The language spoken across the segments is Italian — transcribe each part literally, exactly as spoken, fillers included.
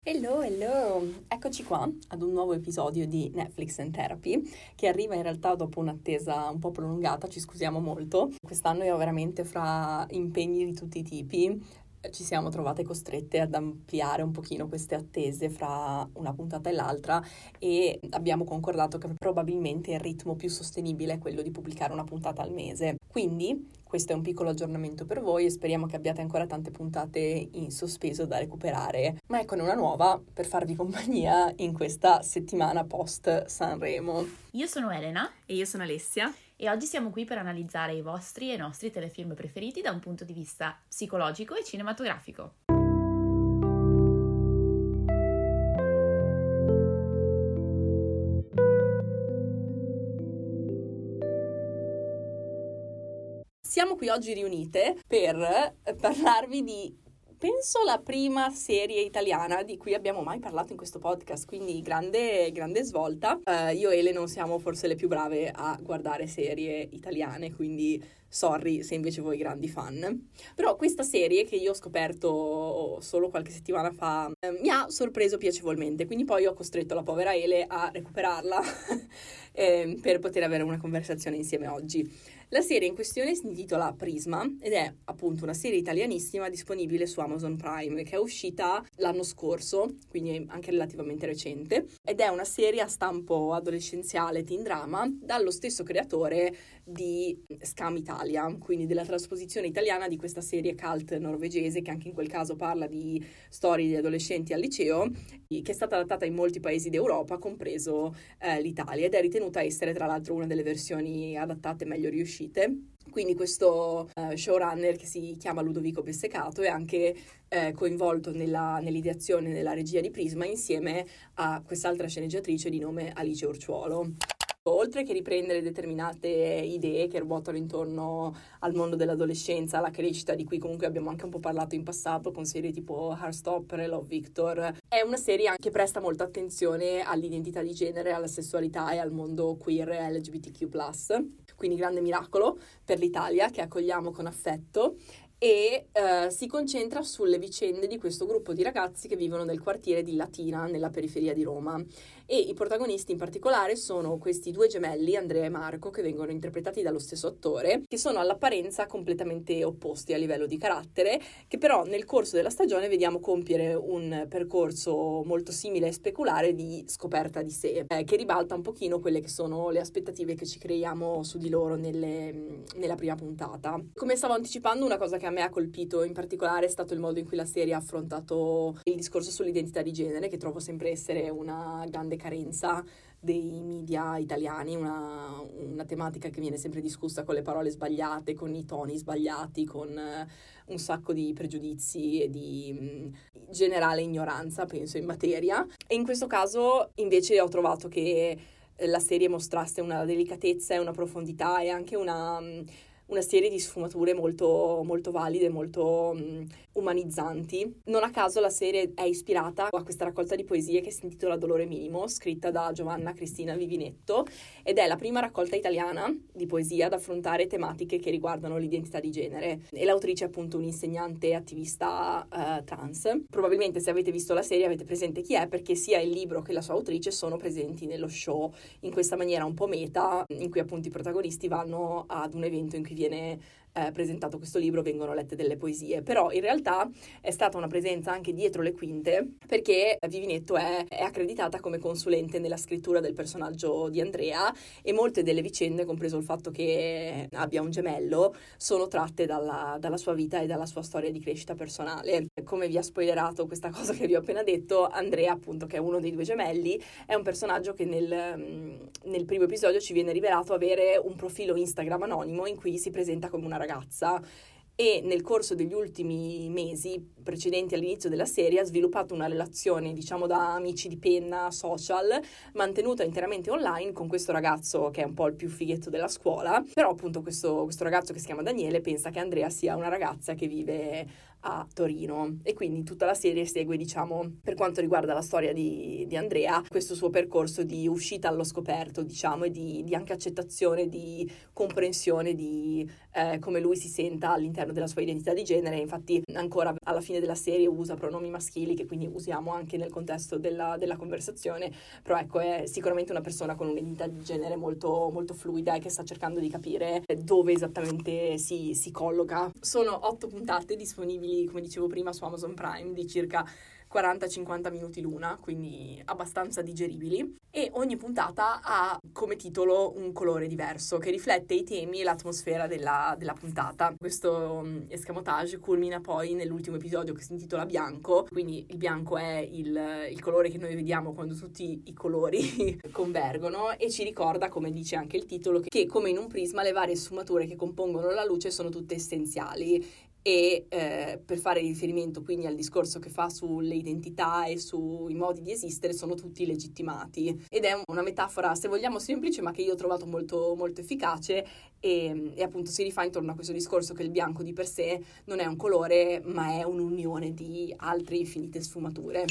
Hello, hello! Eccoci qua ad un nuovo episodio di Netflix and Therapy che arriva in realtà dopo un'attesa un po' prolungata, ci scusiamo molto. Quest'anno io veramente fra impegni di tutti i tipi ci siamo trovate costrette ad ampliare un pochino queste attese fra una puntata e l'altra e abbiamo concordato che probabilmente il ritmo più sostenibile è quello di pubblicare una puntata al mese. Quindi questo è un piccolo aggiornamento per voi e speriamo che abbiate ancora tante puntate in sospeso da recuperare, ma eccone una nuova per farvi compagnia in questa settimana post Sanremo. Io sono Elena e io sono Alessia e oggi siamo qui per analizzare i vostri e i nostri telefilm preferiti da un punto di vista psicologico e cinematografico. Siamo qui oggi riunite per parlarvi di, penso, la prima serie italiana di cui abbiamo mai parlato in questo podcast, quindi grande, grande svolta. Uh, io e Ele non siamo forse le più brave a guardare serie italiane, quindi sorry se invece voi grandi fan. Però questa serie, che io ho scoperto solo qualche settimana fa, eh, mi ha sorpreso piacevolmente, quindi poi ho costretto la povera Ele a recuperarla eh, per poter avere una conversazione insieme oggi. La serie in questione si intitola Prisma ed è appunto una serie italianissima disponibile su Amazon Prime che è uscita l'anno scorso, quindi anche relativamente recente, ed è una serie a stampo adolescenziale teen drama dallo stesso creatore di Scam Italia, quindi della trasposizione italiana di questa serie cult norvegese che anche in quel caso parla di storie di adolescenti al liceo, che è stata adattata in molti paesi d'Europa, compreso eh, l'Italia, ed è ritenuta essere tra l'altro una delle versioni adattate meglio riuscite. Quindi questo uh, showrunner, che si chiama Ludovico Bessecato, è anche eh, coinvolto nella, nell'ideazione e nella regia di Prisma insieme a quest'altra sceneggiatrice di nome Alice Orciuolo. Oltre che riprendere determinate idee che ruotano intorno al mondo dell'adolescenza, alla crescita, di cui comunque abbiamo anche un po' parlato in passato con serie tipo Heartstopper e Love Victor, è una serie che presta molta attenzione all'identità di genere, alla sessualità e al mondo queer e L G B T Q plus, quindi grande miracolo per l'Italia che accogliamo con affetto. E uh, si concentra sulle vicende di questo gruppo di ragazzi che vivono nel quartiere di Latina, nella periferia di Roma. E i protagonisti in particolare sono questi due gemelli, Andrea e Marco, che vengono interpretati dallo stesso attore, che sono all'apparenza completamente opposti a livello di carattere, che però nel corso della stagione vediamo compiere un percorso molto simile e speculare di scoperta di sé, eh, che ribalta un pochino quelle che sono le aspettative che ci creiamo su di loro nelle, nella prima puntata. Come stavo anticipando, una cosa che a me ha colpito in particolare è stato il modo in cui la serie ha affrontato il discorso sull'identità di genere, che trovo sempre essere una grande carenza dei media italiani, una, una tematica che viene sempre discussa con le parole sbagliate, con i toni sbagliati, con uh, un sacco di pregiudizi e di um, generale ignoranza, penso, in materia. E in questo caso invece ho trovato che la serie mostrasse una delicatezza e una profondità e anche una... Um, una serie di sfumature molto, molto valide, molto um, umanizzanti. Non a caso la serie è ispirata a questa raccolta di poesie che si intitola Dolore Minimo, scritta da Giovanna Cristina Vivinetto, ed è la prima raccolta italiana di poesia ad affrontare tematiche che riguardano l'identità di genere. E l'autrice è appunto un'insegnante attivista uh, trans. Probabilmente se avete visto la serie avete presente chi è, perché sia il libro che la sua autrice sono presenti nello show in questa maniera un po' meta, in cui appunto i protagonisti vanno ad un evento in cui viene eh, presentato questo libro, vengono lette delle poesie, però in realtà è stata una presenza anche dietro le quinte, perché Vivinetto è, è accreditata come consulente nella scrittura del personaggio di Andrea e molte delle vicende, compreso il fatto che abbia un gemello, sono tratte dalla, dalla sua vita e dalla sua storia di crescita personale. Come vi ha spoilerato questa cosa che vi ho appena detto, Andrea, appunto, che è uno dei due gemelli, è un personaggio che nel, nel primo episodio ci viene rivelato avere un profilo Instagram anonimo in cui si presenta come una ragazza e nel corso degli ultimi mesi precedenti all'inizio della serie ha sviluppato una relazione, diciamo, da amici di penna social, mantenuta interamente online con questo ragazzo che è un po' il più fighetto della scuola, però appunto questo, questo ragazzo che si chiama Daniele pensa che Andrea sia una ragazza che vive a Torino, e quindi tutta la serie segue, diciamo, per quanto riguarda la storia di, di Andrea, questo suo percorso di uscita allo scoperto, diciamo, e di, di anche accettazione, di comprensione di eh, come lui si senta all'interno della sua identità di genere. Infatti ancora alla fine della serie usa pronomi maschili, che quindi usiamo anche nel contesto della, della conversazione, però ecco, è sicuramente una persona con un'identità di genere molto, molto fluida e che sta cercando di capire dove esattamente si, si colloca. Sono otto puntate disponibili, come dicevo prima, su Amazon Prime, di circa quaranta cinquanta minuti l'una, quindi abbastanza digeribili, e ogni puntata ha come titolo un colore diverso che riflette i temi e l'atmosfera della, della puntata. Questo um, escamotage culmina poi nell'ultimo episodio, che si intitola Bianco, quindi il bianco è il, il colore che noi vediamo quando tutti i colori convergono, e ci ricorda, come dice anche il titolo, che, che come in un prisma le varie sfumature che compongono la luce sono tutte essenziali, e eh, per fare riferimento quindi al discorso che fa sulle identità e sui modi di esistere, sono tutti legittimati. Ed è una metafora, se vogliamo, semplice, ma che io ho trovato molto, molto efficace, e, e appunto si rifà intorno a questo discorso che il bianco di per sé non è un colore, ma è un'unione di altre infinite sfumature.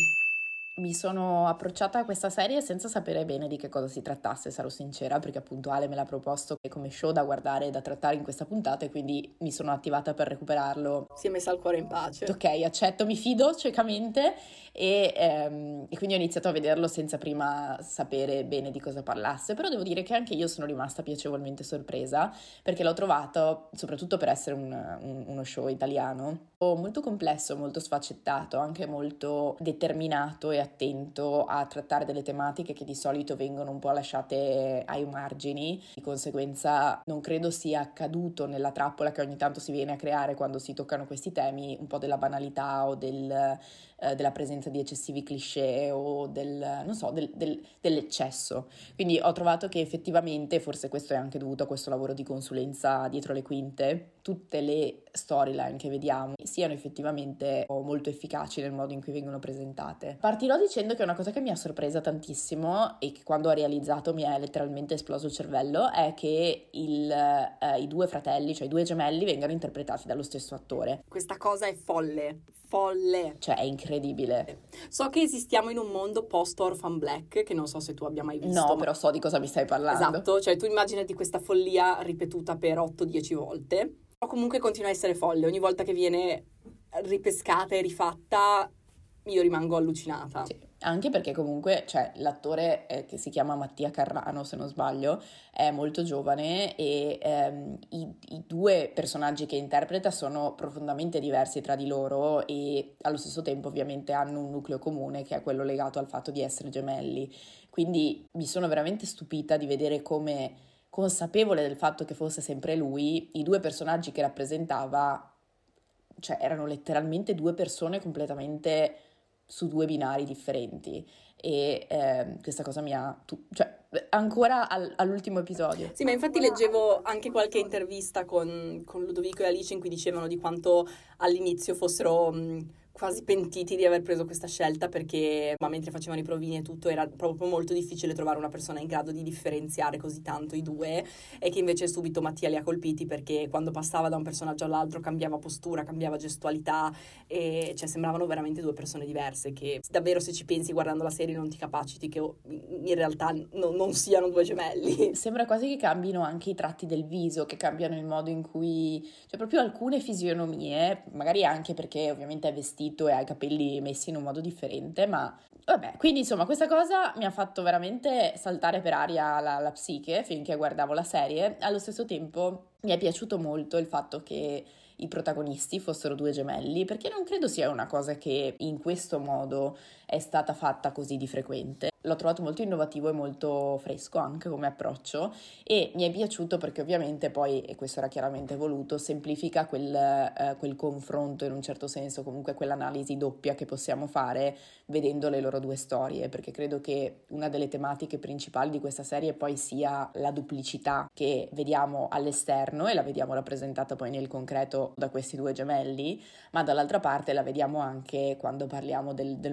Mi sono approcciata a questa serie senza sapere bene di che cosa si trattasse, sarò sincera, perché appunto Ale me l'ha proposto come show da guardare e da trattare in questa puntata, e quindi mi sono attivata per recuperarlo. Si è messa il cuore in pace. Ok, accetto, mi fido ciecamente, e, ehm, e quindi ho iniziato a vederlo senza prima sapere bene di cosa parlasse, però devo dire che anche io sono rimasta piacevolmente sorpresa, perché l'ho trovato, soprattutto per essere un, un, uno show italiano, molto complesso, molto sfaccettato, anche molto determinato e attento a trattare delle tematiche che di solito vengono un po' lasciate ai margini. Di conseguenza non credo sia accaduto nella trappola che ogni tanto si viene a creare quando si toccano questi temi, un po' della banalità o del, eh, della presenza di eccessivi cliché o del, non so, del, del, dell'eccesso. Quindi ho trovato che effettivamente, forse questo è anche dovuto a questo lavoro di consulenza dietro le quinte, tutte le storyline che vediamo siano effettivamente molto efficaci nel modo in cui vengono presentate. Partirò dicendo che una cosa che mi ha sorpresa tantissimo e che quando ho realizzato mi è letteralmente esploso il cervello è che il, eh, i due fratelli, cioè i due gemelli, vengano interpretati dallo stesso attore. Questa cosa è folle, folle. Cioè è incredibile. So che esistiamo in un mondo post Orphan Black, che non so se tu abbia mai visto. No, ma... però so di cosa mi stai parlando. Esatto, cioè tu immaginati questa follia ripetuta per otto dieci volte. Però comunque continua a essere folle, ogni volta che viene ripescata e rifatta io rimango allucinata. Sì, anche perché comunque, cioè, l'attore eh, che si chiama Mattia Carrano, se non sbaglio, è molto giovane, e ehm, i, i due personaggi che interpreta sono profondamente diversi tra di loro, e allo stesso tempo ovviamente hanno un nucleo comune, che è quello legato al fatto di essere gemelli. Quindi mi sono veramente stupita di vedere come, consapevole del fatto che fosse sempre lui, i due personaggi che rappresentava, cioè, erano letteralmente due persone completamente su due binari differenti, e eh, questa cosa mi ha tu- cioè ancora al- all'ultimo episodio. Sì, ma infatti leggevo anche qualche intervista con, con Ludovico e Alice in cui dicevano di quanto all'inizio fossero mh, quasi pentiti di aver preso questa scelta, perché ma mentre facevano i provini e tutto era proprio molto difficile trovare una persona in grado di differenziare così tanto i due, e che invece subito Mattia li ha colpiti, perché quando passava da un personaggio all'altro cambiava postura, cambiava gestualità, e cioè sembravano veramente due persone diverse, che davvero, se ci pensi guardando la serie, non ti capaciti che in realtà no, non siano due gemelli. Sembra quasi che cambino anche i tratti del viso, che cambiano il modo in cui, cioè proprio alcune fisionomie, magari anche perché ovviamente è vestito e ha i capelli messi in un modo differente, ma vabbè, quindi insomma questa cosa mi ha fatto veramente saltare per aria la, la psiche finché guardavo la serie. Allo stesso tempo mi è piaciuto molto il fatto che i protagonisti fossero due gemelli, perché non credo sia una cosa che in questo modo è stata fatta così di frequente. L'ho trovato molto innovativo e molto fresco anche come approccio, e mi è piaciuto perché ovviamente poi, e questo era chiaramente voluto, semplifica quel, eh, quel confronto in un certo senso, comunque quell'analisi doppia che possiamo fare vedendo le loro due storie, perché credo che una delle tematiche principali di questa serie poi sia la duplicità che vediamo all'esterno, e la vediamo rappresentata poi nel concreto da questi due gemelli, ma dall'altra parte la vediamo anche quando parliamo del, del mondo intimo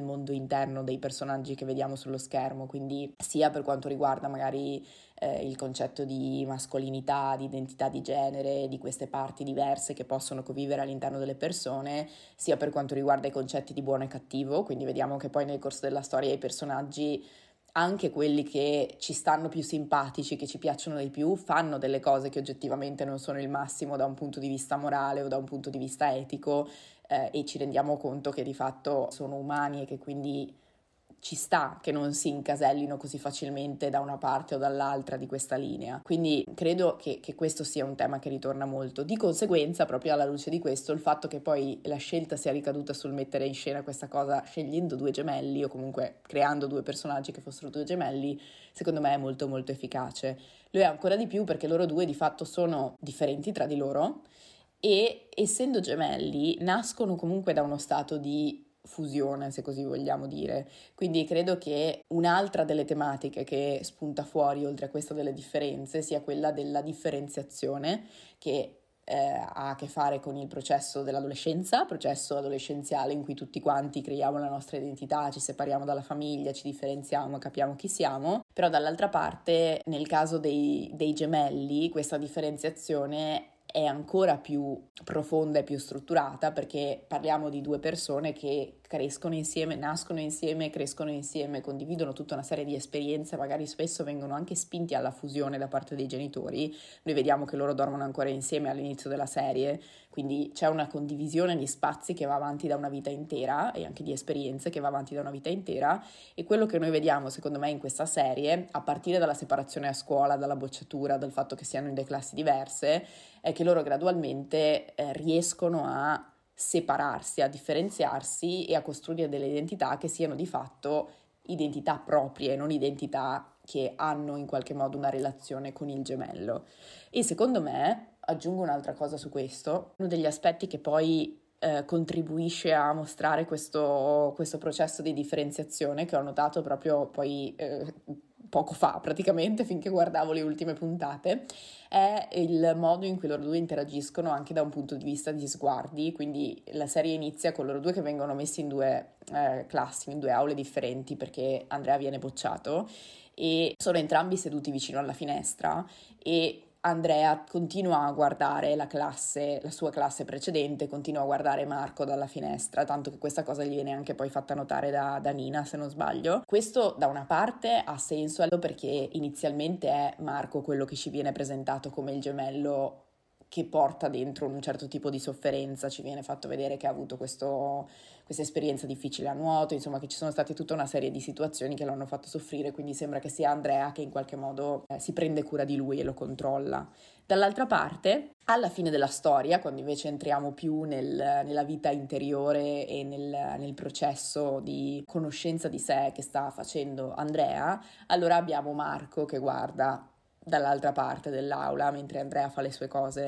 all'interno dei personaggi che vediamo sullo schermo, quindi sia per quanto riguarda magari eh, il concetto di mascolinità, di identità di genere, di queste parti diverse che possono convivere all'interno delle persone, sia per quanto riguarda i concetti di buono e cattivo, quindi vediamo che poi nel corso della storia i personaggi, anche quelli che ci stanno più simpatici, che ci piacciono di più, fanno delle cose che oggettivamente non sono il massimo da un punto di vista morale o da un punto di vista etico, eh, e ci rendiamo conto che di fatto sono umani e che quindi ci sta che non si incasellino così facilmente da una parte o dall'altra di questa linea. Quindi credo che, che questo sia un tema che ritorna molto. Di conseguenza, proprio alla luce di questo, il fatto che poi la scelta sia ricaduta sul mettere in scena questa cosa scegliendo due gemelli o comunque creando due personaggi che fossero due gemelli, secondo me è molto molto efficace. Lo è ancora di più perché loro due di fatto sono differenti tra di loro e, essendo gemelli, nascono comunque da uno stato di fusione, se così vogliamo dire. Quindi credo che un'altra delle tematiche che spunta fuori, oltre a questa delle differenze, sia quella della differenziazione, che eh, ha a che fare con il processo dell'adolescenza, processo adolescenziale in cui tutti quanti creiamo la nostra identità, ci separiamo dalla famiglia, ci differenziamo, capiamo chi siamo, però dall'altra parte, nel caso dei, dei gemelli, questa differenziazione è ancora più profonda e più strutturata, perché parliamo di due persone che crescono insieme, nascono insieme, crescono insieme, condividono tutta una serie di esperienze, magari spesso vengono anche spinti alla fusione da parte dei genitori. Noi vediamo che loro dormono ancora insieme all'inizio della serie, quindi c'è una condivisione di spazi che va avanti da una vita intera e anche di esperienze che va avanti da una vita intera, e quello che noi vediamo secondo me in questa serie, a partire dalla separazione a scuola, dalla bocciatura, dal fatto che siano in due classi diverse, è che loro gradualmente eh, riescono a separarsi, a differenziarsi e a costruire delle identità che siano di fatto identità proprie, non identità che hanno in qualche modo una relazione con il gemello. E secondo me, aggiungo un'altra cosa su questo, uno degli aspetti che poi eh, contribuisce a mostrare questo, questo processo di differenziazione, che ho notato proprio poi eh, poco fa praticamente, finché guardavo le ultime puntate, è il modo in cui loro due interagiscono anche da un punto di vista di sguardi. Quindi la serie inizia con loro due che vengono messi in due eh, classi, in due aule differenti, perché Andrea viene bocciato e sono entrambi seduti vicino alla finestra e Andrea continua a guardare la classe, la sua classe precedente, continua a guardare Marco dalla finestra, tanto che questa cosa gli viene anche poi fatta notare da, da Nina, se non sbaglio. Questo da una parte ha senso perché inizialmente è Marco quello che ci viene presentato come il gemello che porta dentro un certo tipo di sofferenza, ci viene fatto vedere che ha avuto questo, questa esperienza difficile a nuoto, insomma che ci sono state tutta una serie di situazioni che lo hanno fatto soffrire, quindi sembra che sia Andrea che in qualche modo eh, si prende cura di lui e lo controlla. Dall'altra parte, alla fine della storia, quando invece entriamo più nel, nella vita interiore e nel, nel processo di conoscenza di sé che sta facendo Andrea, allora abbiamo Marco che guarda dall'altra parte dell'aula mentre Andrea fa le sue cose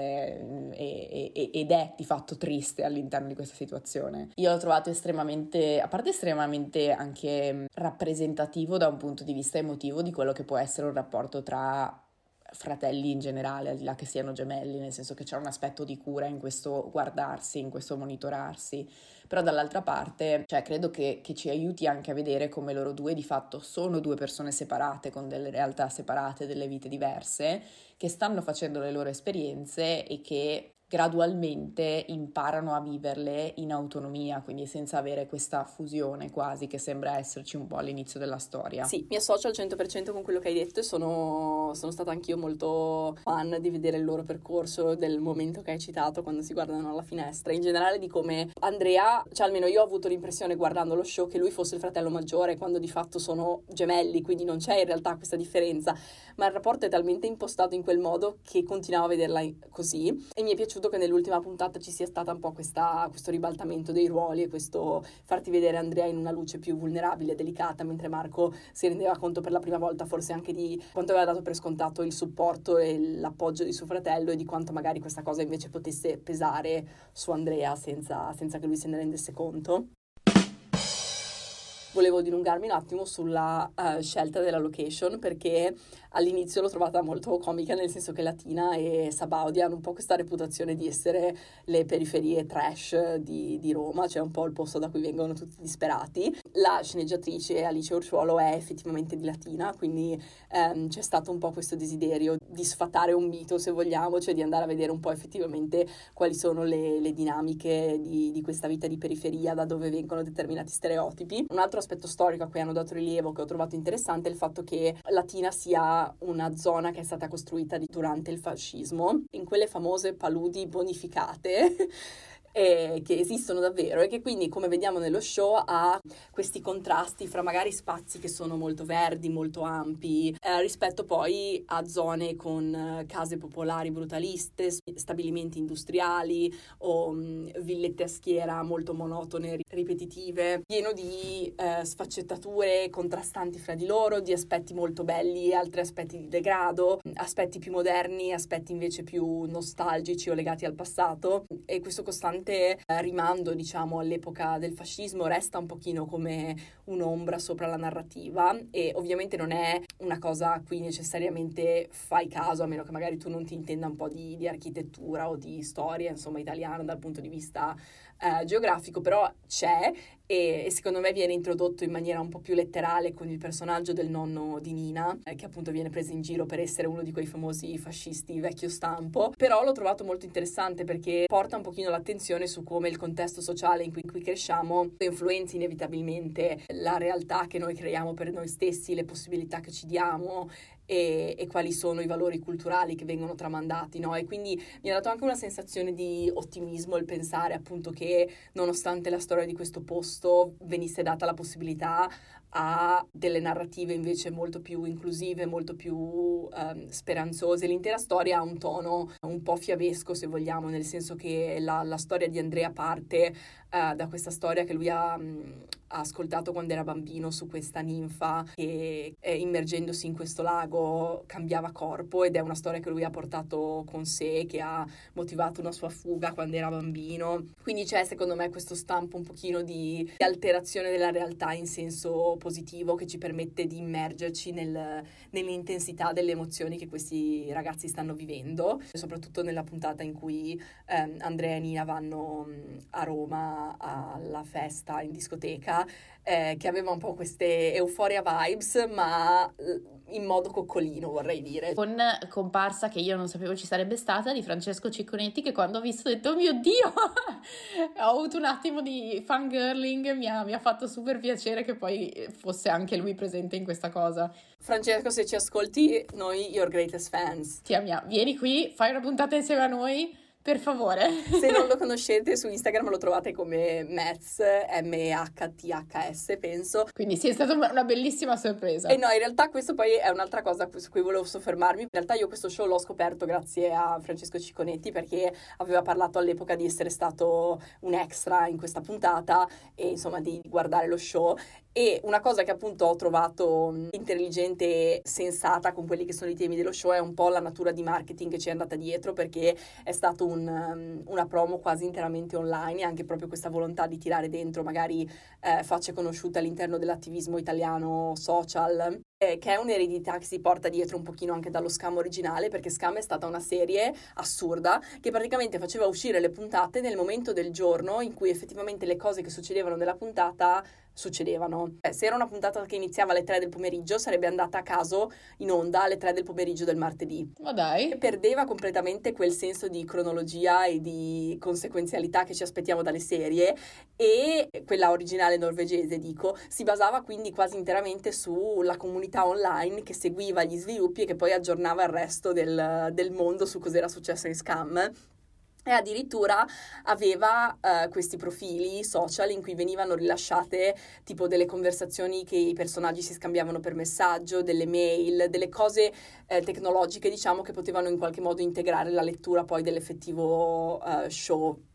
e, e, ed è di fatto triste all'interno di questa situazione. Io l'ho trovato estremamente, a parte estremamente anche rappresentativo da un punto di vista emotivo di quello che può essere un rapporto tra fratelli in generale, al di là che siano gemelli, nel senso che c'è un aspetto di cura in questo guardarsi, in questo monitorarsi, però dall'altra parte, cioè credo che, che ci aiuti anche a vedere come loro due di fatto sono due persone separate, con delle realtà separate, delle vite diverse, che stanno facendo le loro esperienze e che gradualmente imparano a viverle in autonomia, quindi senza avere questa fusione quasi che sembra esserci un po' all'inizio della storia. Sì, mi associo al cento per cento con quello che hai detto e sono, sono stata anch'io molto fan di vedere il loro percorso, del momento che hai citato quando si guardano alla finestra, in generale di come Andrea, cioè almeno io ho avuto l'impressione guardando lo show che lui fosse il fratello maggiore quando di fatto sono gemelli, quindi non c'è in realtà questa differenza, ma il rapporto è talmente impostato in quel modo che continuavo a vederla così e mi è piaciuto che nell'ultima puntata ci sia stata un po' questa, questo ribaltamento dei ruoli e questo farti vedere Andrea in una luce più vulnerabile e delicata, mentre Marco si rendeva conto per la prima volta forse anche di quanto aveva dato per scontato il supporto e l'appoggio di suo fratello e di quanto magari questa cosa invece potesse pesare su Andrea senza, senza che lui se ne rendesse conto. volevo dilungarmi un attimo sulla uh, scelta della location, perché all'inizio l'ho trovata molto comica, nel senso che Latina e Sabaudia hanno un po' questa reputazione di essere le periferie trash di, di Roma, cioè un po' il posto da cui vengono tutti disperati. La sceneggiatrice Alice Ursuolo è effettivamente di Latina, quindi um, c'è stato un po' questo desiderio di sfatare un mito, se vogliamo, cioè di andare a vedere un po' effettivamente quali sono le, le dinamiche di, di questa vita di periferia, da dove vengono determinati stereotipi. Un altro aspetto storico a cui hanno dato rilievo, che ho trovato interessante, è il fatto che Latina sia una zona che è stata costruita di, durante il fascismo, in quelle famose paludi bonificate Eh, che esistono davvero, e che quindi, come vediamo nello show, ha questi contrasti fra magari spazi che sono molto verdi, molto ampi, eh, rispetto poi a zone con eh, case popolari brutaliste, stabilimenti industriali o mh, villette a schiera molto monotone, ripetitive, pieno di eh, sfaccettature contrastanti fra di loro, di aspetti molto belli e altri aspetti di degrado, aspetti più moderni, aspetti invece più nostalgici o legati al passato, e questo costante rimando, diciamo, all'epoca del fascismo resta un pochino come un'ombra sopra la narrativa, e ovviamente non è una cosa a cui necessariamente fai caso, a meno che magari tu non ti intenda un po' di, di architettura o di storia, insomma, italiana dal punto di vista eh, geografico, però c'è, e, e secondo me viene introdotto in maniera un po' più letterale con il personaggio del nonno di Nina, eh, che appunto viene preso in giro per essere uno di quei famosi fascisti vecchio stampo. Però l'ho trovato molto interessante perché porta un pochino l'attenzione su come il contesto sociale in cui, in cui cresciamo influenzi inevitabilmente la realtà che noi creiamo per noi stessi, le possibilità che ci diamo e, e quali sono i valori culturali che vengono tramandati, no? E quindi mi ha dato anche una sensazione di ottimismo il pensare appunto che, nonostante la storia di questo posto, venisse data la possibilità a delle narrative invece molto più inclusive, molto più um, speranzose. L'intera storia ha un tono un po' fiabesco, se vogliamo, nel senso che la, la storia di Andrea parte uh, da questa storia che lui ha, um, ha ascoltato quando era bambino su questa ninfa che, eh, immergendosi in questo lago, cambiava corpo, ed è una storia che lui ha portato con sé, che ha motivato una sua fuga quando era bambino. Quindi c'è, secondo me, questo stampo un pochino di, di alterazione della realtà in senso positivo, che ci permette di immergerci nel, nell'intensità delle emozioni che questi ragazzi stanno vivendo, soprattutto nella puntata in cui ehm, Andrea e Nina vanno a Roma alla festa in discoteca, eh, che aveva un po' queste Euphoria vibes, ma in modo coccolino, vorrei dire. Con comparsa che io non sapevo ci sarebbe stata, di Francesco Cicconetti, che quando ho visto ho detto: oh mio Dio! Ho avuto un attimo di fangirling, mi ha, mi ha fatto super piacere che poi fosse anche lui presente in questa cosa. Francesco, se ci ascolti, noi your greatest fans. Ti amiamo. Vieni qui, fai una puntata insieme a noi, per favore. Se non lo conoscete, su Instagram lo trovate come Metz, M E H T H S, penso. Quindi sì, è stata una bellissima sorpresa. E no, in realtà questo poi è un'altra cosa su cui volevo soffermarmi. In realtà io questo show l'ho scoperto grazie a Francesco Cicconetti, perché aveva parlato all'epoca di essere stato un extra in questa puntata e insomma di guardare lo show. E una cosa che appunto ho trovato intelligente e sensata con quelli che sono i temi dello show è un po' la natura di marketing che ci è andata dietro, perché è stato un, um, una promo quasi interamente online, e anche proprio questa volontà di tirare dentro magari eh, facce conosciute all'interno dell'attivismo italiano social, eh, che è un'eredità che si porta dietro un pochino anche dallo Scam originale, perché Scam è stata una serie assurda che praticamente faceva uscire le puntate nel momento del giorno in cui effettivamente le cose che succedevano nella puntata succedevano. Eh, se era una puntata che iniziava alle tre del pomeriggio, sarebbe andata a caso in onda alle tre del pomeriggio del martedì. Ma dai! E perdeva completamente quel senso di cronologia e di conseguenzialità che ci aspettiamo dalle serie, e quella originale norvegese, dico, si basava quindi quasi interamente sulla comunità online che seguiva gli sviluppi e che poi aggiornava il resto del, del mondo su cos'era successo in Scam. E addirittura aveva uh, questi profili social in cui venivano rilasciate tipo delle conversazioni che i personaggi si scambiavano per messaggio, delle mail, delle cose eh, tecnologiche, diciamo, che potevano in qualche modo integrare la lettura poi dell'effettivo uh, show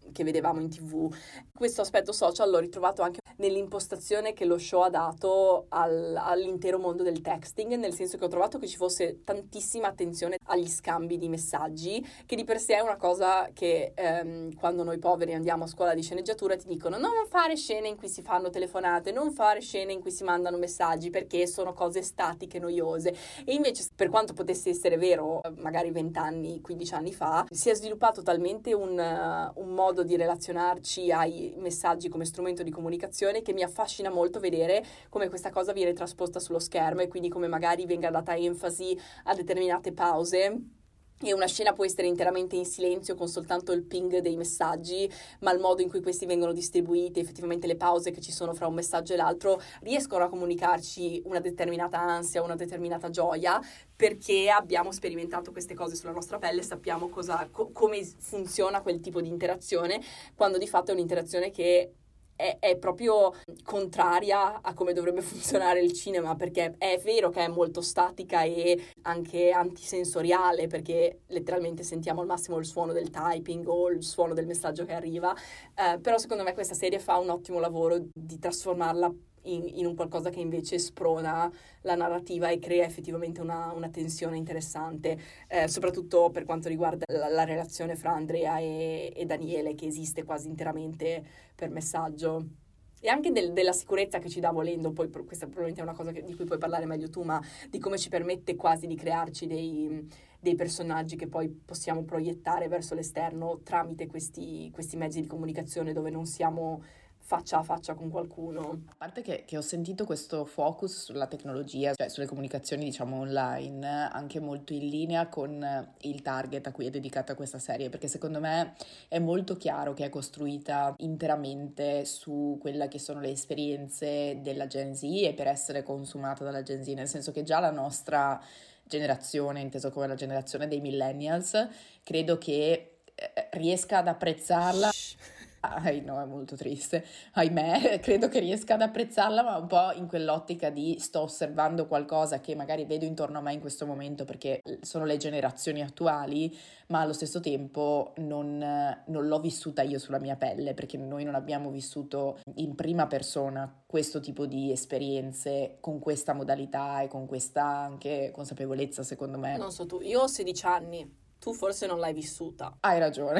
che vedevamo in tv. Questo aspetto social l'ho ritrovato anche nell'impostazione che lo show ha dato al, all'intero mondo del texting, nel senso che ho trovato che ci fosse tantissima attenzione agli scambi di messaggi, che di per sé è una cosa che ehm, quando noi poveri andiamo a scuola di sceneggiatura ti dicono non fare scene in cui si fanno telefonate, non fare scene in cui si mandano messaggi perché sono cose statiche, noiose. E invece, per quanto potesse essere vero magari vent'anni, quindici anni fa, si è sviluppato talmente un, uh, un modo di relazionarci ai messaggi come strumento di comunicazione che mi affascina molto vedere come questa cosa viene trasposta sullo schermo e quindi come magari venga data enfasi a determinate pause. E una scena può essere interamente in silenzio con soltanto il ping dei messaggi, ma il modo in cui questi vengono distribuiti, effettivamente le pause che ci sono fra un messaggio e l'altro, riescono a comunicarci una determinata ansia, una determinata gioia, perché abbiamo sperimentato queste cose sulla nostra pelle, sappiamo cosa, co- come funziona quel tipo di interazione, quando di fatto è un'interazione che È, è proprio contraria a come dovrebbe funzionare il cinema, perché è vero che è molto statica e anche antisensoriale, perché letteralmente sentiamo al massimo il suono del typing o il suono del messaggio che arriva, eh, però secondo me questa serie fa un ottimo lavoro di trasformarla in, in un qualcosa che invece sprona la narrativa e crea effettivamente una, una tensione interessante, eh, soprattutto per quanto riguarda la, la relazione fra Andrea e, e Daniele, che esiste quasi interamente per messaggio. E anche del, della sicurezza che ci dà volendo, poi questa probabilmente è una cosa che, di cui puoi parlare meglio tu, ma di come ci permette quasi di crearci dei, dei personaggi che poi possiamo proiettare verso l'esterno tramite questi, questi mezzi di comunicazione dove non siamo faccia a faccia con qualcuno. A parte che, che ho sentito questo focus sulla tecnologia, cioè sulle comunicazioni diciamo online, anche molto in linea con il target a cui è dedicata questa serie, perché secondo me è molto chiaro che è costruita interamente su quelle che sono le esperienze della Gen Z e per essere consumata dalla Gen Z, nel senso che già la nostra generazione, inteso come la generazione dei millennials, credo che eh, riesca ad apprezzarla. Ah, no, è molto triste, ahimè, credo che riesca ad apprezzarla, ma un po' in quell'ottica di sto osservando qualcosa che magari vedo intorno a me in questo momento perché sono le generazioni attuali, ma allo stesso tempo non, non l'ho vissuta io sulla mia pelle, perché noi non abbiamo vissuto in prima persona questo tipo di esperienze con questa modalità e con questa anche consapevolezza, secondo me. Non so tu, io ho sedici anni. Tu forse non l'hai vissuta. Hai ragione.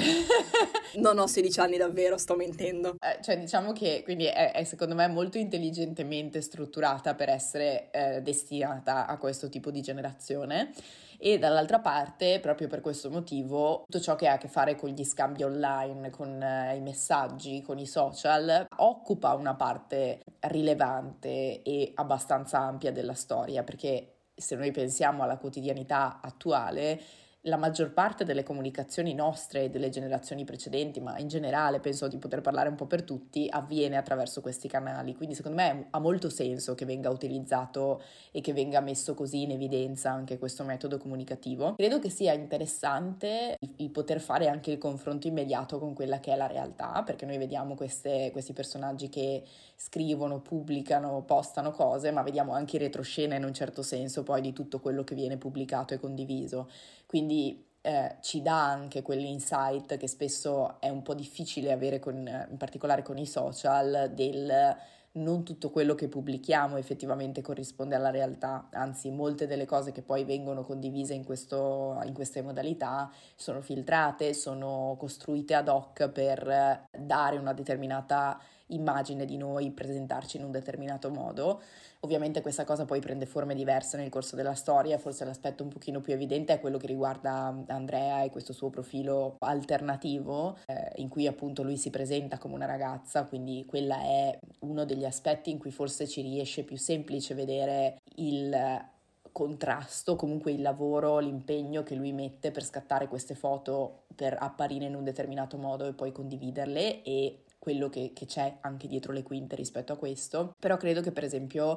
Non ho sedici anni davvero, sto mentendo. Eh, cioè diciamo che quindi è, è secondo me molto intelligentemente strutturata per essere eh, destinata a questo tipo di generazione e dall'altra parte proprio per questo motivo tutto ciò che ha a che fare con gli scambi online, con eh, i messaggi, con i social occupa una parte rilevante e abbastanza ampia della storia, perché se noi pensiamo alla quotidianità attuale la maggior parte delle comunicazioni nostre e delle generazioni precedenti, ma in generale penso di poter parlare un po' per tutti, avviene attraverso questi canali, quindi secondo me ha molto senso che venga utilizzato e che venga messo così in evidenza anche questo metodo comunicativo. Credo che sia interessante il, il poter fare anche il confronto immediato con quella che è la realtà, perché noi vediamo queste, questi personaggi che scrivono, pubblicano, postano cose, ma vediamo anche in retroscena in un certo senso poi di tutto quello che viene pubblicato e condiviso. Quindi eh, ci dà anche quell'insight che spesso è un po' difficile avere con, in particolare con i social, del non tutto quello che pubblichiamo effettivamente corrisponde alla realtà, anzi molte delle cose che poi vengono condivise in, questo, in queste modalità sono filtrate, sono costruite ad hoc per dare una determinata immagine di noi, presentarci in un determinato modo. Ovviamente questa cosa poi prende forme diverse nel corso della storia, forse l'aspetto un pochino più evidente è quello che riguarda Andrea e questo suo profilo alternativo, eh, in cui appunto lui si presenta come una ragazza, quindi quella è uno degli aspetti in cui forse ci riesce più semplice vedere il contrasto, comunque il lavoro, l'impegno che lui mette per scattare queste foto, per apparire in un determinato modo e poi condividerle, e quello che, che c'è anche dietro le quinte rispetto a questo. Però credo che per esempio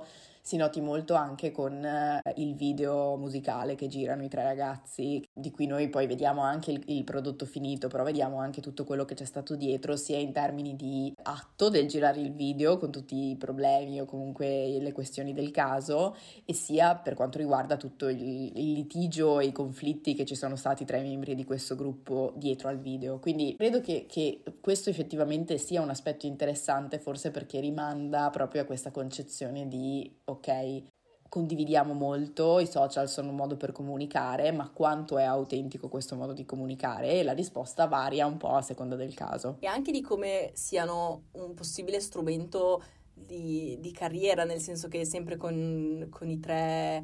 si noti molto anche con eh, il video musicale che girano i tre ragazzi, di cui noi poi vediamo anche il, il prodotto finito, però vediamo anche tutto quello che c'è stato dietro, sia in termini di atto del girare il video con tutti i problemi o comunque le questioni del caso, e sia per quanto riguarda tutto il, il litigio e i conflitti che ci sono stati tra i membri di questo gruppo dietro al video. Quindi credo che, che questo effettivamente sia un aspetto interessante, forse perché rimanda proprio a questa concezione di ok, condividiamo molto, i social sono un modo per comunicare, ma quanto è autentico questo modo di comunicare? E la risposta varia un po' a seconda del caso. E anche di come siano un possibile strumento di, di carriera, nel senso che sempre con, con i tre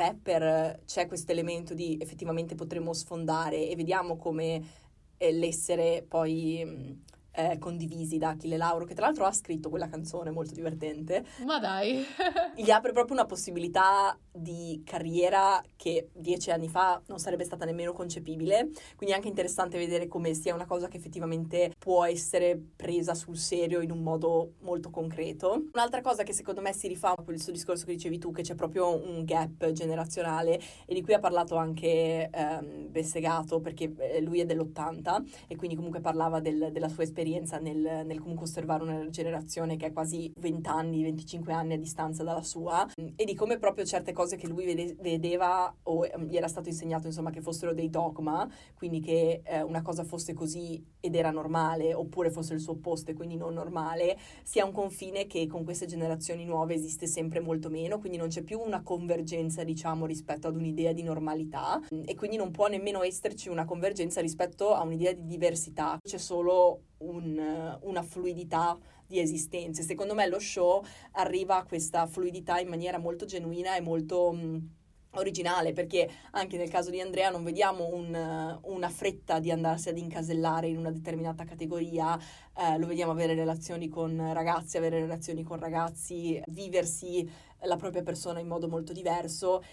rapper c'è questo elemento di effettivamente potremmo sfondare, e vediamo come eh, l'essere poi eh, condivisi da Achille Lauro, che tra l'altro ha scritto quella canzone molto divertente. Ma dai! Gli apre proprio una possibilità di carriera che dieci anni fa non sarebbe stata nemmeno concepibile, quindi è anche interessante vedere come sia una cosa che effettivamente può essere presa sul serio in un modo molto concreto. Un'altra cosa che secondo me si rifà a quel suo discorso che dicevi tu, che c'è proprio un gap generazionale, e di cui ha parlato anche ehm, Bessegato, perché lui è dell'ottanta e quindi comunque parlava del, della sua esperienza nel, nel comunque osservare una generazione che è quasi venti anni, venticinque anni a distanza dalla sua, e di come proprio certe cose che lui vede, vedeva o gli era stato insegnato insomma che fossero dei dogma, quindi che eh, una cosa fosse così ed era normale, oppure fosse il suo opposto e quindi non normale, sia un confine che con queste generazioni nuove esiste sempre molto meno, quindi non c'è più una convergenza diciamo rispetto ad un'idea di normalità, e quindi non può nemmeno esserci una convergenza rispetto a un'idea di diversità, c'è solo un, una fluidità di esistenze. Secondo me lo show arriva a questa fluidità in maniera molto genuina e molto mh, originale, perché anche nel caso di Andrea non vediamo un, una fretta di andarsi ad incasellare in una determinata categoria, eh, lo vediamo avere relazioni con ragazzi, avere relazioni con ragazzi, viversi la propria persona in modo molto diverso.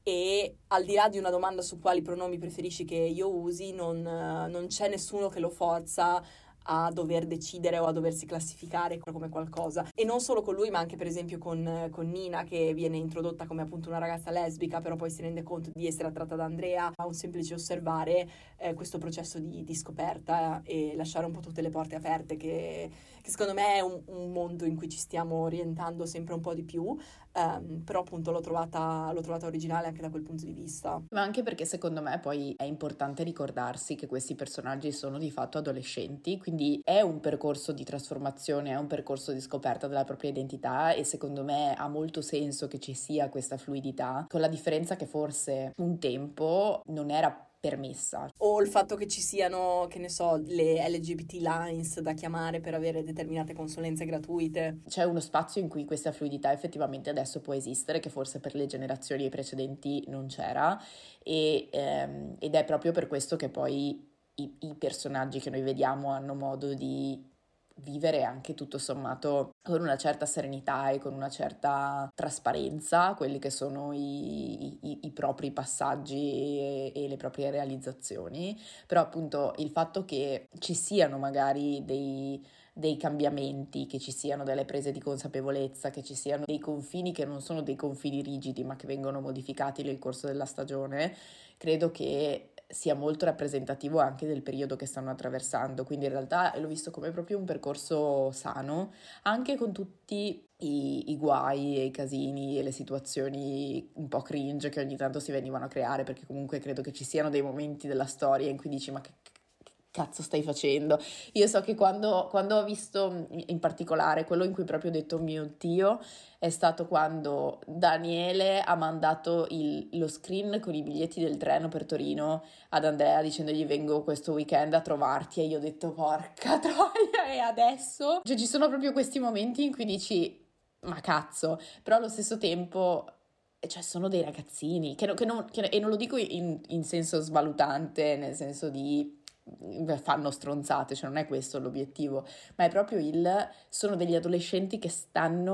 E al di là di una domanda su quali pronomi preferisci che io usi, non, non c'è nessuno che lo forza a dover decidere o a doversi classificare come qualcosa. E non solo con lui, ma anche per esempio con, con Nina, che viene introdotta come appunto una ragazza lesbica, però poi si rende conto di essere attratta da Andrea, a un semplice osservare eh, questo processo di, di scoperta e lasciare un po' tutte le porte aperte, che, che secondo me è un, un mondo in cui ci stiamo orientando sempre un po' di più, um, però appunto l'ho trovata, l'ho trovata originale anche da quel punto di vista. Ma anche perché secondo me poi è importante ricordarsi che questi personaggi sono di fatto adolescenti, quindi Quindi è un percorso di trasformazione, è un percorso di scoperta della propria identità, e secondo me ha molto senso che ci sia questa fluidità, con la differenza che forse un tempo non era permessa. O il fatto che ci siano, che ne so, le L G B T lines da chiamare per avere determinate consulenze gratuite. C'è uno spazio in cui questa fluidità effettivamente adesso può esistere, che forse per le generazioni precedenti non c'era, e, ehm, ed è proprio per questo che poi I, i personaggi che noi vediamo hanno modo di vivere anche tutto sommato con una certa serenità e con una certa trasparenza quelli che sono i, i, i propri passaggi e, e le proprie realizzazioni. Però appunto il fatto che ci siano magari dei, dei cambiamenti, che ci siano delle prese di consapevolezza, che ci siano dei confini che non sono dei confini rigidi ma che vengono modificati nel corso della stagione, credo che sia molto rappresentativo anche del periodo che stanno attraversando, quindi in realtà l'ho visto come proprio un percorso sano, anche con tutti i, i guai e i casini e le situazioni un po' cringe che ogni tanto si venivano a creare, perché comunque credo che ci siano dei momenti della storia in cui dici ma che cazzo stai facendo? Io so che quando, quando ho visto in particolare quello in cui proprio ho detto mio Dio è stato quando Daniele ha mandato il, lo screen con i biglietti del treno per Torino ad Andrea dicendogli vengo questo weekend a trovarti, e io ho detto porca troia, e adesso? Cioè ci sono proprio questi momenti in cui dici ma cazzo, però allo stesso tempo cioè sono dei ragazzini che, che non, che, e non lo dico in, in senso svalutante, nel senso di fanno stronzate, cioè non è questo l'obiettivo, ma è proprio il sono degli adolescenti che stanno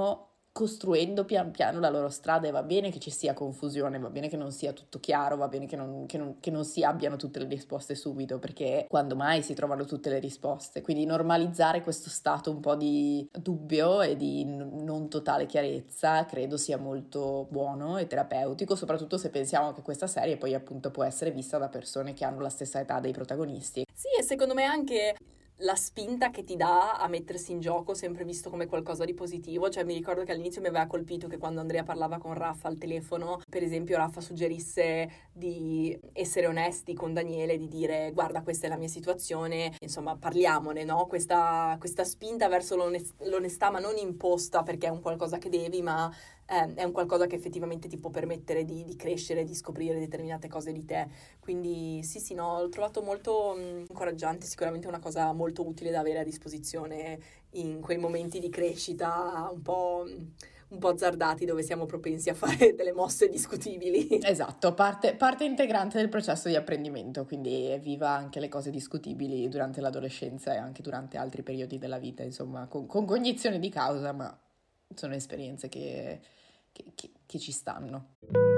costruendo pian piano la loro strada, e va bene che ci sia confusione, va bene che non sia tutto chiaro, va bene che non, che non, che non si abbiano tutte le risposte subito, perché quando mai si trovano tutte le risposte. Quindi normalizzare questo stato un po' di dubbio e di n- non totale chiarezza credo sia molto buono e terapeutico, soprattutto se pensiamo che questa serie poi appunto può essere vista da persone che hanno la stessa età dei protagonisti. Sì, e secondo me anche la spinta che ti dà a mettersi in gioco, sempre visto come qualcosa di positivo. Cioè, mi ricordo che all'inizio mi aveva colpito che quando Andrea parlava con Raffa al telefono, per esempio Raffa suggerisse di essere onesti con Daniele, di dire guarda, questa è la mia situazione, insomma parliamone, no? Questa, questa spinta verso l'onest- l'onestà, ma non imposta perché è un qualcosa che devi, ma eh, è un qualcosa che effettivamente ti può permettere di, di crescere, di scoprire determinate cose di te. Quindi sì, sì, no, l'ho trovato molto mh, incoraggiante, sicuramente una cosa molto utile da avere a disposizione in quei momenti di crescita un po', un po' azzardati, dove siamo propensi a fare delle mosse discutibili. Esatto, parte, parte integrante del processo di apprendimento, quindi viva anche le cose discutibili durante l'adolescenza e anche durante altri periodi della vita, insomma, con, con cognizione di causa, ma sono esperienze che, che, che, che ci stanno.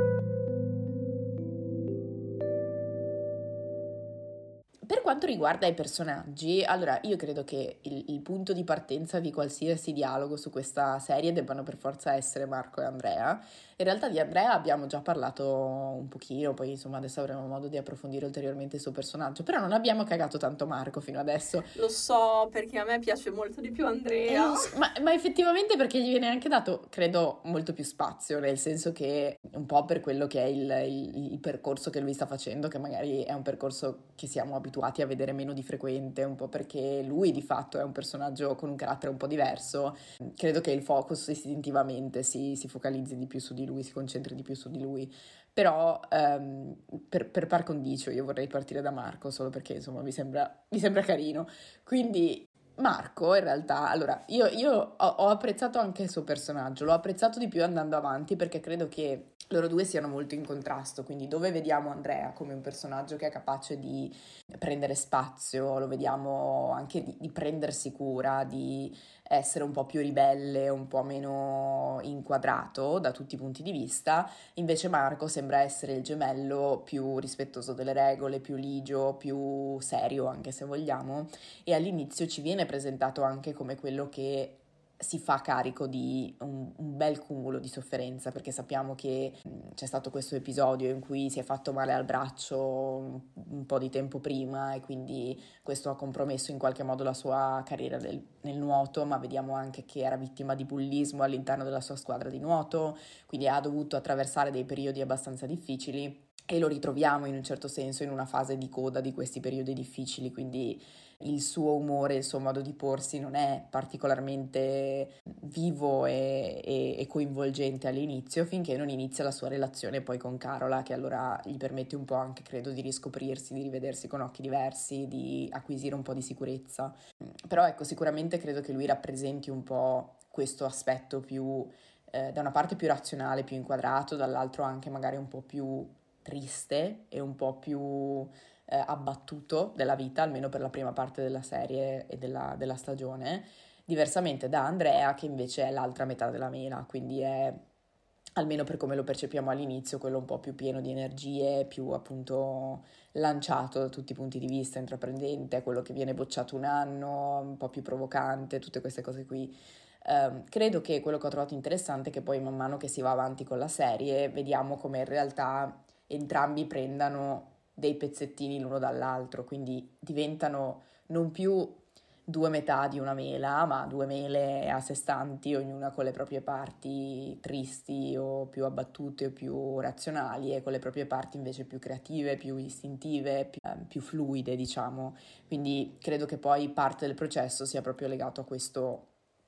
Per quanto riguarda i personaggi, allora io credo che il, il punto di partenza di qualsiasi dialogo su questa serie debbano per forza essere Marco e Andrea. In realtà di Andrea abbiamo già parlato un pochino, poi insomma adesso avremo modo di approfondire ulteriormente il suo personaggio, però non abbiamo cagato tanto Marco fino adesso. Lo so, perché a me piace molto di più Andrea. Eh, ma, ma effettivamente perché gli viene anche dato, credo, molto più spazio, nel senso che un po' per quello che è il, il, il percorso che lui sta facendo, che magari è un percorso che siamo abituati a vedere meno di frequente, un po' perché lui di fatto è un personaggio con un carattere un po' diverso. Credo che il focus istintivamente si, si focalizzi di più su di lui, si concentri di più su di lui. Però um, per, per par condicio io vorrei partire da Marco, solo perché insomma mi sembra, mi sembra carino. Quindi Marco in realtà, allora io, io ho, ho apprezzato anche il suo personaggio, l'ho apprezzato di più andando avanti perché credo che loro due siano molto in contrasto, quindi dove vediamo Andrea come un personaggio che è capace di prendere spazio, lo vediamo anche di, di prendersi cura, di essere un po' più ribelle, un po' meno inquadrato da tutti i punti di vista. Invece Marco sembra essere il gemello più rispettoso delle regole, più ligio, più serio anche se vogliamo, e all'inizio ci viene presentato anche come quello che si fa carico di un, un bel cumulo di sofferenza, perché sappiamo che mh, c'è stato questo episodio in cui si è fatto male al braccio un, un po' di tempo prima e quindi questo ha compromesso in qualche modo la sua carriera del, nel nuoto, ma vediamo anche che era vittima di bullismo all'interno della sua squadra di nuoto, quindi ha dovuto attraversare dei periodi abbastanza difficili e lo ritroviamo in un certo senso in una fase di coda di questi periodi difficili, quindi il suo umore, il suo modo di porsi non è particolarmente vivo e, e, e coinvolgente all'inizio, finché non inizia la sua relazione poi con Carola, che allora gli permette un po' anche, credo, di riscoprirsi, di rivedersi con occhi diversi, di acquisire un po' di sicurezza. Però ecco, sicuramente credo che lui rappresenti un po' questo aspetto più, eh, da una parte più razionale, più inquadrato, dall'altro anche magari un po' più triste e un po' più eh, abbattuto della vita, almeno per la prima parte della serie e della, della stagione, diversamente da Andrea, che invece è l'altra metà della mela, quindi è, almeno per come lo percepiamo all'inizio, quello un po' più pieno di energie, più appunto lanciato da tutti i punti di vista, intraprendente, quello che viene bocciato un anno, un po' più provocante, tutte queste cose qui. Um, credo che quello che ho trovato interessante è che poi man mano che si va avanti con la serie vediamo come in realtà entrambi prendano dei pezzettini l'uno dall'altro, quindi diventano non più due metà di una mela, ma due mele a sé stanti, ognuna con le proprie parti tristi o più abbattute o più razionali, e con le proprie parti invece più creative, più istintive, più, eh, più fluide, diciamo. Quindi credo che poi parte del processo sia proprio legato a questo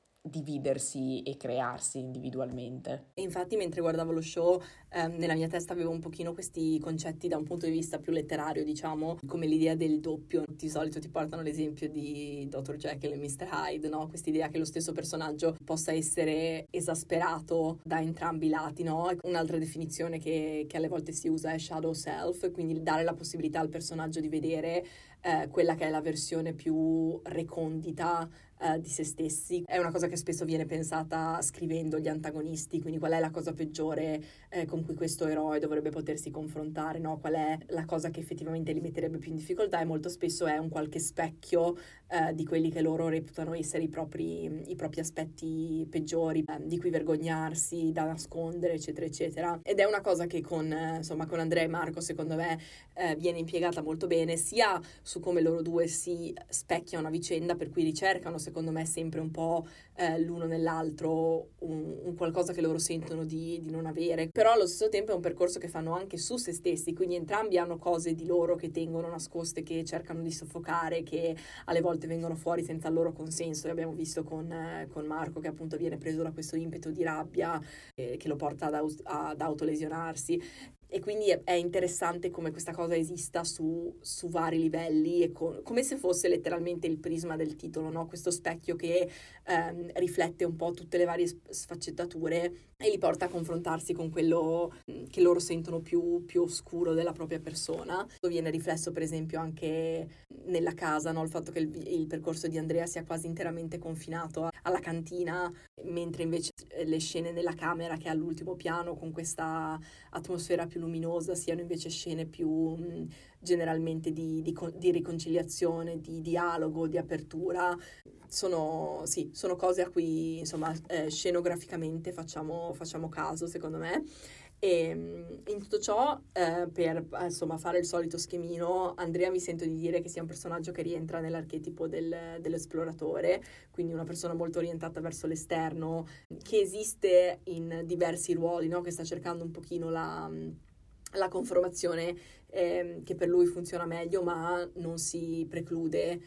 dividersi e crearsi individualmente. E infatti mentre guardavo lo show ehm, nella mia testa avevo un pochino questi concetti da un punto di vista più letterario, diciamo, come l'idea del doppio. Di solito ti portano l'esempio di dottor Jekyll e mister Hyde, no? Quest'idea che lo stesso personaggio possa essere esasperato da entrambi i lati, no? Un'altra definizione che, che alle volte si usa è shadow self, quindi dare la possibilità al personaggio di vedere eh, quella che è la versione più recondita eh, di se stessi. È una cosa che spesso viene pensata scrivendo gli antagonisti, quindi qual è la cosa peggiore eh, con cui questo eroe dovrebbe potersi confrontare, no? Qual è la cosa che effettivamente li metterebbe più in difficoltà, e molto spesso è un qualche specchio eh, di quelli che loro reputano essere i propri, i propri aspetti peggiori, eh, di cui vergognarsi, da nascondere, eccetera, eccetera. Ed è una cosa che con, eh, insomma, con Andrea e Marco, secondo me, eh, viene impiegata molto bene, sia su come loro due si specchiano a vicenda, per cui ricercano, secondo me, sempre un po' eh, l'uno nell'altro un, un qualcosa che loro sentono di, di non avere, però allo stesso tempo è un percorso che fanno anche su se stessi, quindi entrambi hanno cose di loro che tengono nascoste, che cercano di soffocare, che alle volte vengono fuori senza il loro consenso. L'abbiamo visto con, eh, con Marco, che appunto viene preso da questo impeto di rabbia eh, che lo porta ad, aus- ad autolesionarsi. E quindi è, è interessante come questa cosa esista su, su vari livelli, e con, come se fosse letteralmente il prisma del titolo, no? Questo specchio che ehm, riflette un po' tutte le varie sfaccettature e li porta a confrontarsi con quello che loro sentono più, più oscuro della propria persona. Viene riflesso per esempio anche nella casa, no? Il fatto che il, il percorso di Andrea sia quasi interamente confinato alla cantina, mentre invece le scene nella camera, che è all'ultimo piano con questa atmosfera più luminosa, siano invece scene più mh, generalmente di, di, di riconciliazione, di dialogo, di apertura. Sono, sì, sono cose a cui, insomma, eh, scenograficamente facciamo, facciamo caso, secondo me. E in tutto ciò, eh, per insomma fare il solito schemino, Andrea mi sento di dire che sia un personaggio che rientra nell'archetipo del, dell'esploratore, quindi una persona molto orientata verso l'esterno, che esiste in diversi ruoli, no? Che sta cercando un pochino la, la conformazione eh, che per lui funziona meglio, ma non si preclude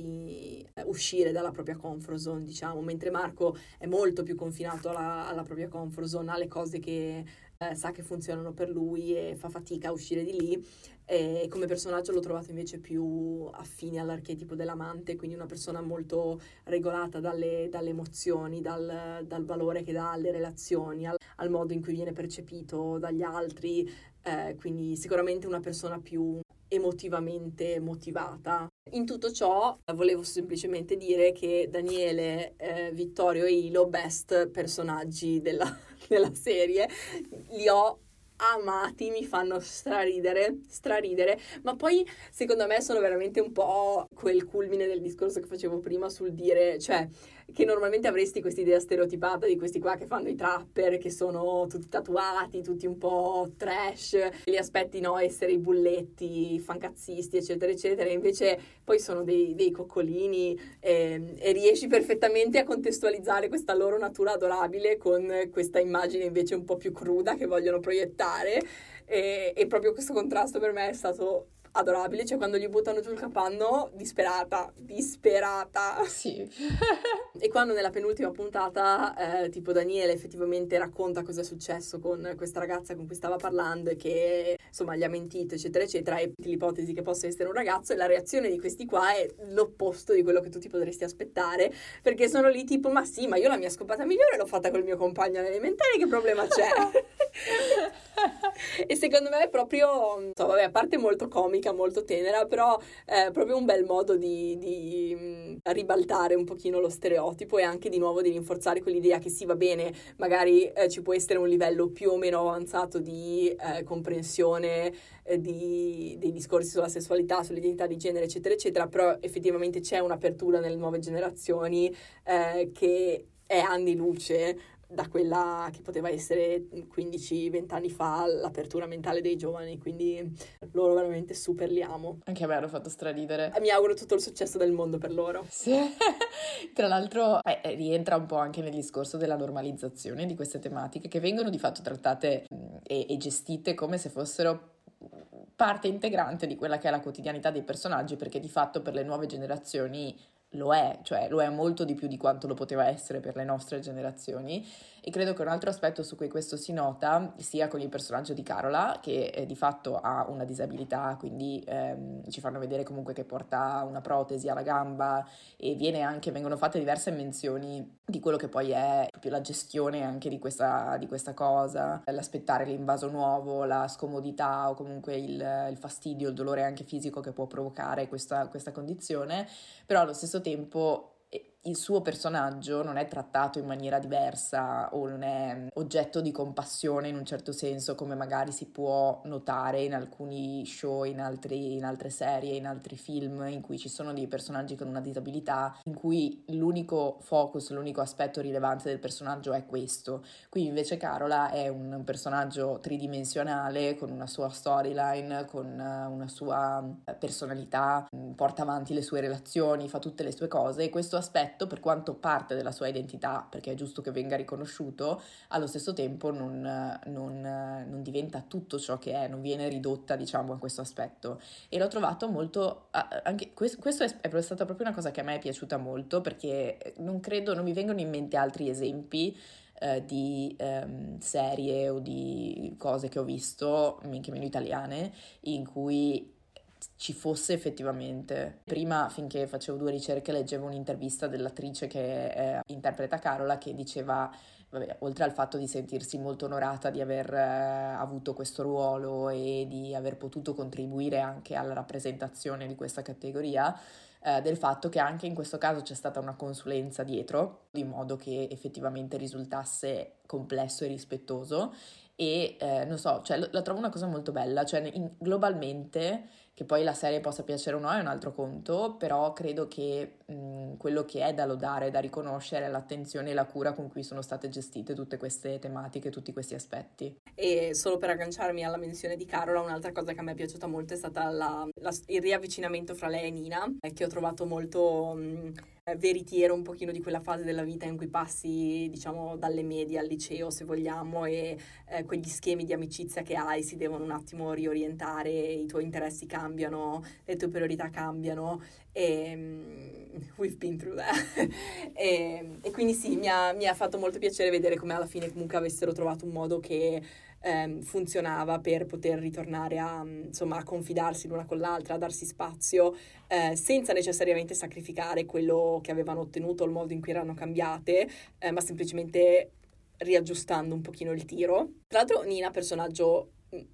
di uscire dalla propria comfort zone, diciamo, mentre Marco è molto più confinato alla, alla propria comfort zone, ha le cose che eh, sa che funzionano per lui e fa fatica a uscire di lì. E come personaggio l'ho trovato invece più affine all'archetipo dell'amante, quindi una persona molto regolata dalle, dalle emozioni, dal, dal valore che dà alle relazioni, al, al modo in cui viene percepito dagli altri, eh, quindi sicuramente una persona più emotivamente motivata. In tutto ciò volevo semplicemente dire che Daniele, eh, Vittorio e Ilo, best personaggi della, della serie, li ho amati, mi fanno straridere, straridere, ma poi secondo me sono veramente un po' quel culmine del discorso che facevo prima sul dire, cioè, che normalmente avresti questa idea stereotipata di questi qua che fanno i trapper, che sono tutti tatuati, tutti un po' trash, li aspetti, no, essere i bulletti, i fancazzisti, eccetera, eccetera, e invece poi sono dei, dei coccolini e, e riesci perfettamente a contestualizzare questa loro natura adorabile con questa immagine invece un po' più cruda che vogliono proiettare, e, e proprio questo contrasto per me è stato adorabile, cioè quando gli buttano giù il capanno, disperata, disperata. Sì. E quando nella penultima puntata, eh, tipo Daniele effettivamente racconta cosa è successo con questa ragazza con cui stava parlando e che insomma gli ha mentito, eccetera, eccetera, e l'ipotesi che possa essere un ragazzo, e la reazione di questi qua è l'opposto di quello che tu ti potresti aspettare, perché sono lì tipo, ma sì, ma io la mia scopata migliore l'ho fatta col mio compagno alle elementari, che problema c'è? E secondo me è proprio, so, vabbè, a parte molto comica, molto tenera, però è proprio un bel modo di, di mh, ribaltare un pochino lo stereotipo, e anche di nuovo di rinforzare quell'idea che sì, va bene, magari eh, ci può essere un livello più o meno avanzato di eh, comprensione eh, di, dei discorsi sulla sessualità, sull'identità di genere, eccetera, eccetera, però effettivamente c'è un'apertura nelle nuove generazioni eh, che è anni luce da quella che poteva essere quindici venti anni fa, l'apertura mentale dei giovani, quindi loro veramente super li amo. Anche a me hanno fatto straridere. Mi auguro tutto il successo del mondo per loro. Sì. Tra l'altro eh, rientra un po' anche nel discorso della normalizzazione di queste tematiche, che vengono di fatto trattate mh, e, e gestite come se fossero parte integrante di quella che è la quotidianità dei personaggi, perché di fatto per le nuove generazioni lo è, cioè lo è molto di più di quanto lo poteva essere per le nostre generazioni. E credo che un altro aspetto su cui questo si nota sia con il personaggio di Carola, che eh, di fatto ha una disabilità, quindi ehm, ci fanno vedere comunque che porta una protesi alla gamba, e viene anche, vengono fatte diverse menzioni di quello che poi è proprio la gestione anche di questa, di questa cosa, l'aspettare l'invaso nuovo, la scomodità o comunque il, il fastidio, il dolore anche fisico che può provocare questa, questa condizione, però allo stesso tempo il suo personaggio non è trattato in maniera diversa o non è oggetto di compassione in un certo senso, come magari si può notare in alcuni show, in, altri, in altre serie, in altri film in cui ci sono dei personaggi con una disabilità, in cui l'unico focus, l'unico aspetto rilevante del personaggio è questo. Qui invece Carola è un personaggio tridimensionale con una sua storyline, con una sua personalità, porta avanti le sue relazioni, fa tutte le sue cose, e questo aspetto, per quanto parte della sua identità, perché è giusto che venga riconosciuto, allo stesso tempo non, non, non diventa tutto ciò che è, non viene ridotta, diciamo, a questo aspetto. E l'ho trovato molto, anche questo, questo è, è stata proprio una cosa che a me è piaciuta molto, perché non credo, non mi vengono in mente altri esempi eh, di ehm, serie o di cose che ho visto, anche meno italiane, in cui ci fosse effettivamente. Prima, finché facevo due ricerche, leggevo un'intervista dell'attrice che eh, interpreta Carola, che diceva, vabbè, oltre al fatto di sentirsi molto onorata di aver eh, avuto questo ruolo e di aver potuto contribuire anche alla rappresentazione di questa categoria, eh, del fatto che anche in questo caso c'è stata una consulenza dietro, in modo che effettivamente risultasse complesso e rispettoso. E eh, non so, cioè la, la trovo una cosa molto bella, cioè in, globalmente, che poi la serie possa piacere o no è un altro conto, però credo che mh, quello che è da lodare, da riconoscere è l'attenzione e la cura con cui sono state gestite tutte queste tematiche, tutti questi aspetti. E solo per agganciarmi alla menzione di Carola, un'altra cosa che a me è piaciuta molto è stata la, la, il riavvicinamento fra lei e Nina, eh, che ho trovato molto mh, veritiero un pochino di quella fase della vita in cui passi, diciamo, dalle medie al liceo, se vogliamo, e eh, quegli schemi di amicizia che hai si devono un attimo riorientare, i tuoi interessi cambiano, le tue priorità cambiano, e um, we've been through that. e, e quindi sì, mi ha, mi ha fatto molto piacere vedere come alla fine comunque avessero trovato un modo che ehm, funzionava per poter ritornare a, insomma, a confidarsi l'una con l'altra, a darsi spazio, eh, senza necessariamente sacrificare quello che avevano ottenuto, il modo in cui erano cambiate, eh, ma semplicemente riaggiustando un pochino il tiro. Tra l'altro Nina, personaggio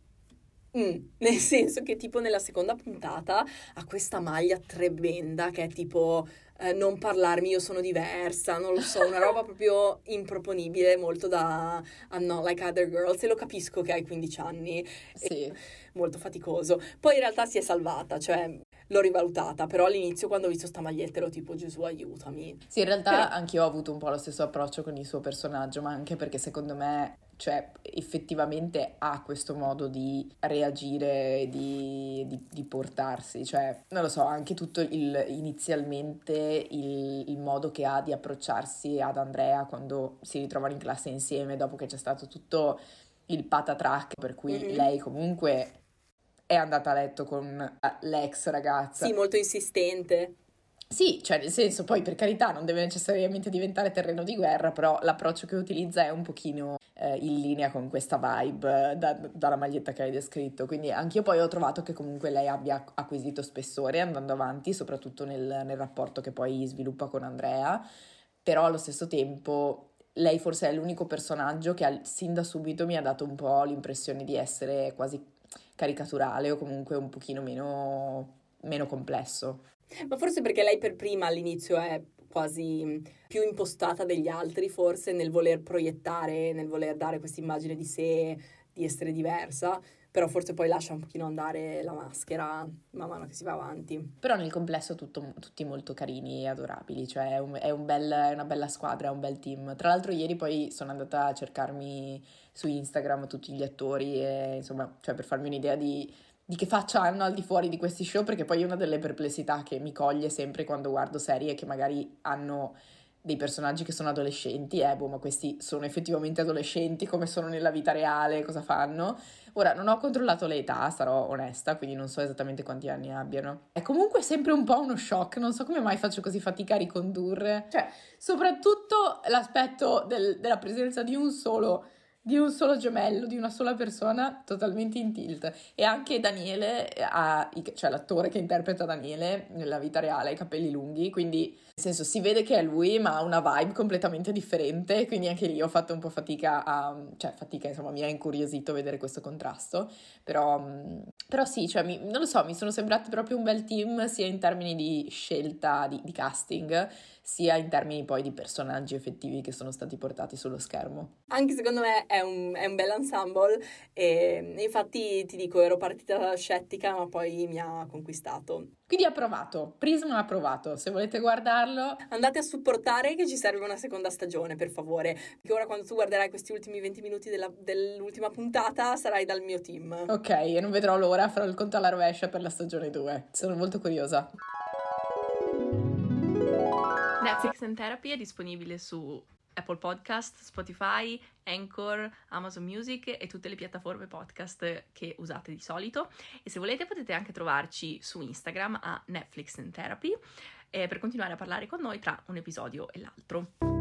mm, nel senso che tipo nella seconda puntata ha questa maglia tremenda che è tipo eh, non parlarmi, io sono diversa, non lo so, una roba proprio improponibile, molto da I'm not like other girls, e lo capisco che hai quindici anni, sì. molto faticoso. Poi in realtà si è salvata, cioè l'ho rivalutata, però all'inizio quando ho visto sta maglietta ero tipo Gesù aiutami. Sì, in realtà però... anch'io ho avuto un po' lo stesso approccio con il suo personaggio, ma anche perché secondo me, cioè, effettivamente ha questo modo di reagire e di, di, di portarsi, cioè, non lo so, anche tutto il, inizialmente il, il modo che ha di approcciarsi ad Andrea quando si ritrovano in classe insieme, dopo che c'è stato tutto il patatrack, per cui mm-hmm. lei comunque è andata a letto con l'ex ragazza. Sì, molto insistente. Sì, cioè nel senso, poi per carità non deve necessariamente diventare terreno di guerra, però l'approccio che utilizza è un pochino eh, in linea con questa vibe da, dalla maglietta che hai descritto, quindi anch'io poi ho trovato che comunque lei abbia acquisito spessore andando avanti, soprattutto nel, nel rapporto che poi sviluppa con Andrea, però allo stesso tempo lei forse è l'unico personaggio che sin da subito mi ha dato un po' l'impressione di essere quasi caricaturale o comunque un pochino meno, meno complesso. Ma forse perché lei per prima all'inizio è quasi più impostata degli altri, forse nel voler proiettare, nel voler dare questa immagine di sé, di essere diversa, però forse poi lascia un pochino andare la maschera man mano che si va avanti. Però nel complesso tutto, tutti molto carini e adorabili, cioè è, un, è, un bel, è una bella squadra, è un bel team. Tra l'altro ieri poi sono andata a cercarmi su Instagram tutti gli attori e insomma, cioè per farmi un'idea di... di che faccia hanno al di fuori di questi show, perché poi una delle perplessità che mi coglie sempre quando guardo serie che magari hanno dei personaggi che sono adolescenti, eh, boh, ma questi sono effettivamente adolescenti, come sono nella vita reale, cosa fanno? Ora, non ho controllato le età, sarò onesta, quindi non so esattamente quanti anni abbiano. È comunque sempre un po' uno shock, non so come mai faccio così fatica a ricondurre. Cioè, soprattutto l'aspetto del- della presenza di un solo... di un solo gemello, di una sola persona, totalmente in tilt. E anche Daniele, ha i- cioè l'attore che interpreta Daniele nella vita reale, ha i capelli lunghi, quindi nel senso si vede che è lui, ma ha una vibe completamente differente, quindi anche lì ho fatto un po' fatica a... cioè fatica, insomma, mi ha incuriosito vedere questo contrasto, però, mh, però sì, cioè mi- non lo so, mi sono sembrati proprio un bel team, sia in termini di scelta, di, di casting, sia in termini poi di personaggi effettivi che sono stati portati sullo schermo. Anche secondo me è un, è un bel ensemble e infatti ti dico, ero partita scettica ma poi mi ha conquistato. Quindi ha provato, Prisma ha provato, se volete guardarlo. Andate a supportare che ci serve una seconda stagione, per favore, perché ora quando tu guarderai questi ultimi venti minuti della- dell'ultima puntata sarai dal mio team. Ok, e non vedrò l'ora, farò il conto alla rovescia per la stagione due. Sono molto curiosa. Netflix and Therapy è disponibile su Apple Podcast, Spotify, Anchor, Amazon Music e tutte le piattaforme podcast che usate di solito. E se volete potete anche trovarci su Instagram a Netflix and Therapy eh, per continuare a parlare con noi tra un episodio e l'altro.